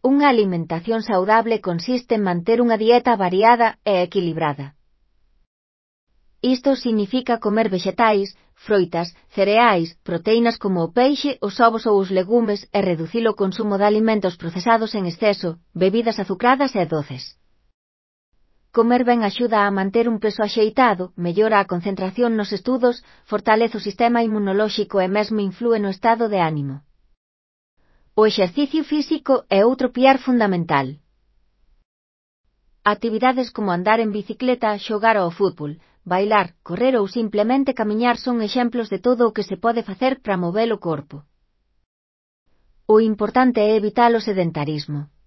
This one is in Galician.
Unha alimentación saudable consiste en manter unha dieta variada e equilibrada. Isto significa comer vexetais, froitas, cereais, proteínas como o peixe, os ovos ou os legumes e reducir o consumo de alimentos procesados en exceso, bebidas azucradas e doces. Comer ben axuda a manter un peso axeitado, mellora a concentración nos estudos, fortalece o sistema inmunolóxico e mesmo inflúe no estado de ánimo. O exercicio físico é outro piar fundamental. Actividades como andar en bicicleta, xogar ao fútbol, bailar, correr ou simplemente camiñar son exemplos de todo o que se pode facer para mover o corpo. O importante é evitar o sedentarismo.